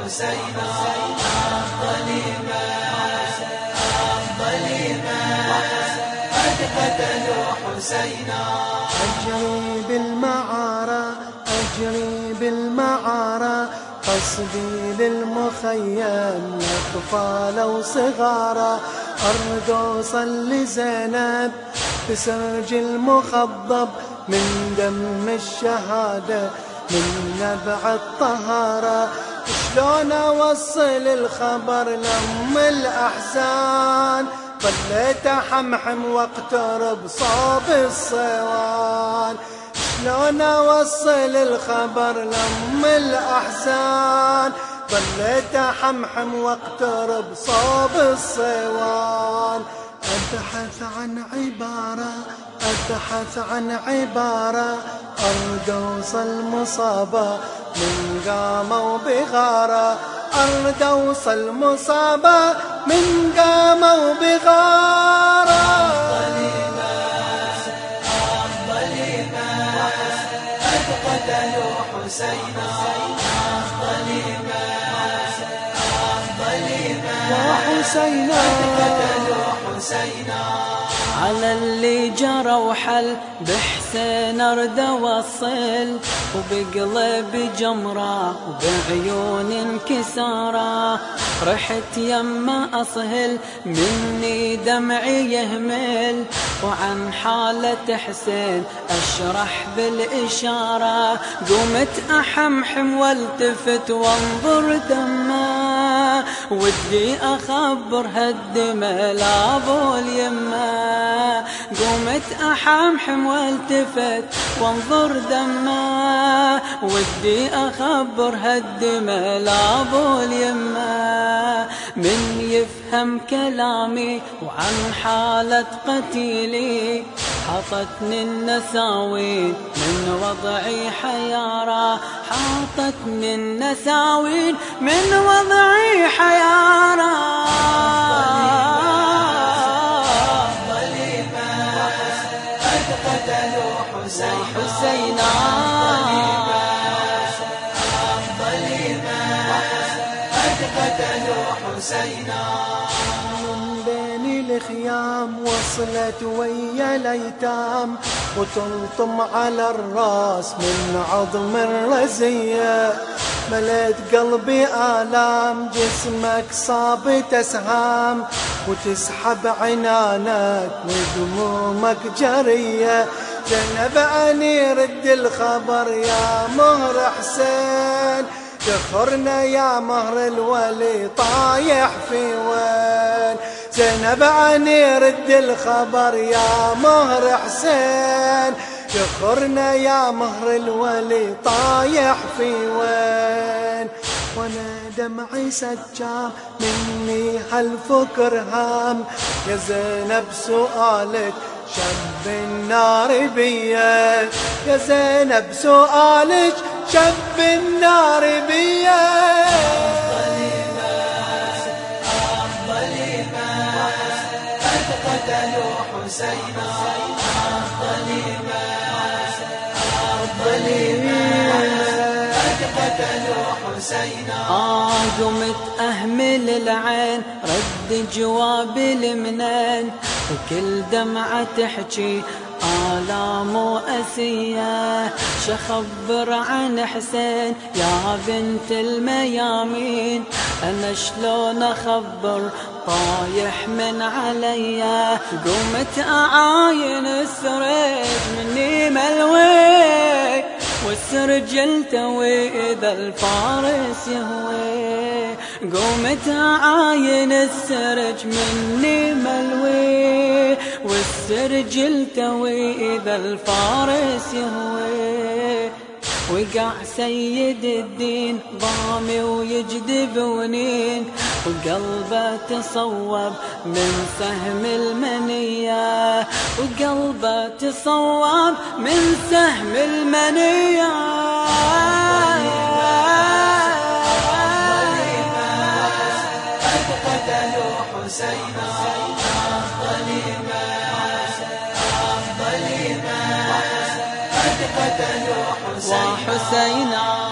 حسينا الظليمة قد قتلوا حسينا. أجري بالمعارى أجري بالمعارى قصدي للمخيم أطفال وصغارا، أرد أوصل لزينب بسرج المخضب من دم الشهادة من نبع الطهارة. شلون أوصل الخبر لأم الأحزان، ظليت أحمحم واقترب صوب الصوان. شلون أوصل الخبر لأم الأحزان، ظليت أحمحم واقترب صوب الصوان. أبحث عن عبارة أبحث عن عبارة أرد أوصل مصابة من قاموا بغارة. أرد أوصل مصابة من قاموا بغارة. الظليمة قد قتلوا حسينا الظليمة وحسينا قتلوا حسينا. على اللي جرى وحل بحسين ارد اوصل، وبقلب جمرة وبعيون انكسارة. رحت يما اصهل مني دمعي يهمل، وعن حالة حسين اشرح بالاشارة. قمت احمحم والتفت وانظر دمه، ودي اخبر هالدمه لابو اليمه. قمت احمحم والتفت وانظر دمه، ودي اخبر هالدمه لابو اليمه. من يفهم كلامي وعن حالة قتيلي، حاطتني النساوين من وضعي حيارة. حاطتني النساوين من وضعي حيارة. قتلوا حسينا الظليمة قد قتلوا حسينا. من بين الخيام وصلت ويا الأيتام، وتلطم على الراس من عظم الرزية. ملت قلبي آلام جسمك صابت أسهام، وتسحب عنانك ودمومك جرية. زينب أني رد الخبر يا مهر حسين، دخرنا يا مهر الولي طايح في وين. زينب أني رد الخبر يا مهر حسين، دخرنا يا مهر الولي طايح في وين. وانا دمعي سجام مني هالفكر هام، يا زينب سؤالك شب النار بيا. يا زينب سؤالك شب النار بيا. الظليمة قد قتلوا حسينا الظليمة قد قتلوا حسينا. قمت أهمل العين رد جوابي المنين، وكل دمعة تحكي آلام وأسية. شخبر عن حسين يا بنت الميامين، أنا شلون أخبر طايح من عليا. قمت أعاين السرج مني ملوي، والسرج التوي إذا الفارس يهوي. قمت أعاين السرج مني ملوي، والسرج التوي إذا الفارس يهوي. وقع سيد الدين ضامي ويجذب ونين، وقلبه تصوب من سهم المنية. وقلبه تصوب من سهم المنية. قد قتلوا حسينا الظليمة قد قتلوا حسينا. وحسينا